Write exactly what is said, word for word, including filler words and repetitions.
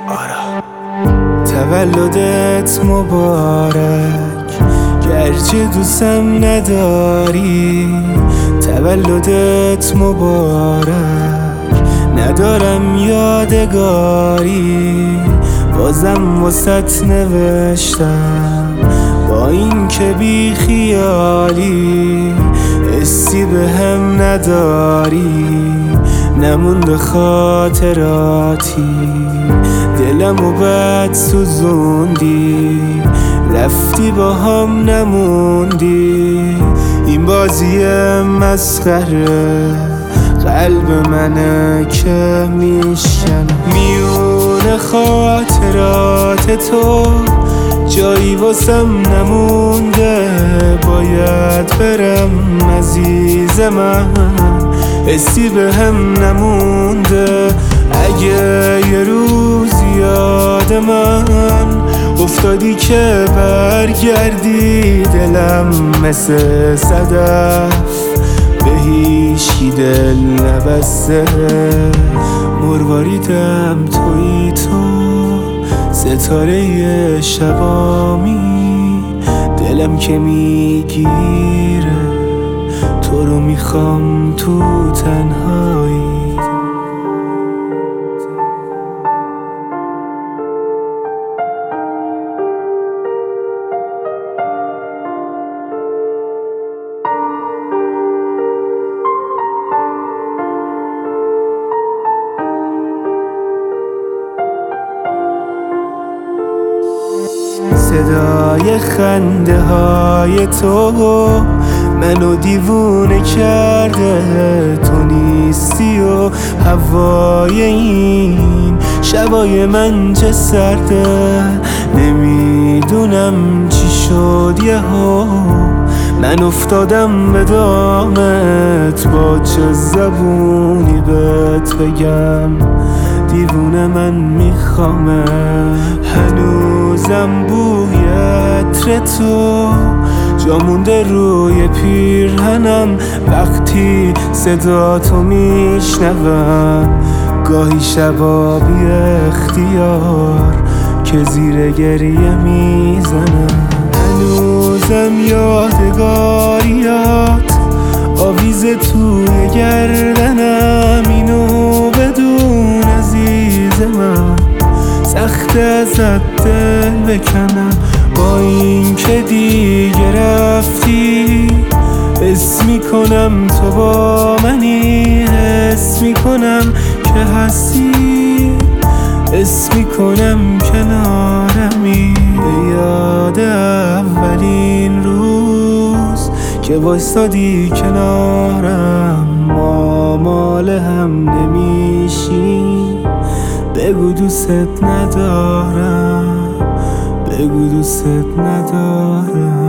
آرا. تولدت مبارک گرچه دوستم نداری، تولدت مبارک ندارم یادگاری، بازم واسط نوشتم با این که بی خیالی، حسی به هم نداری، نمونده خاطراتی، دلمو بد سوزوندی، رفتی با هم نموندی، این بازی مسخره قلب منه که میشکنه، میونه خاطرات تو جایی واسم نمونده، باید برم عزیز من، حسی به هم نمونده، اگه یه روز یاد من افتادی که برگردی، دلم مثل صدف به هیچی دل نبسته، مرواریدم توی تو، ستاره شبامی، دلم که میگیره تو رو میخوام تو تنهایی. صدای خنده های تو منو دیوونه کرده، تو نیستی و هوای این شبای من چه سرده، نمیدونم چی شد یهو من افتادم به دامت، با چه زبونی بهت بگم دیوونه من میخوامه، هنوزم بوی عطر تو جا مونده روی پیرهنم، وقتی صدا تو میشنوم گاهی شبا بی اختیار که زیر گریه میزنم، هنوزم یادگاریات آویز توی گردنم، اینو بدون عزیز من سخت ازت دل بکنم، با این که دیگه رفتی حس میکنم تو با منی، حس میکنم که هستی، حس میکنم کنارمی، به یاد اولین روز که وایستادی کنارم، ما مال هم نمیشیم، بگو دوست ندارم، بگو دوست ندارم.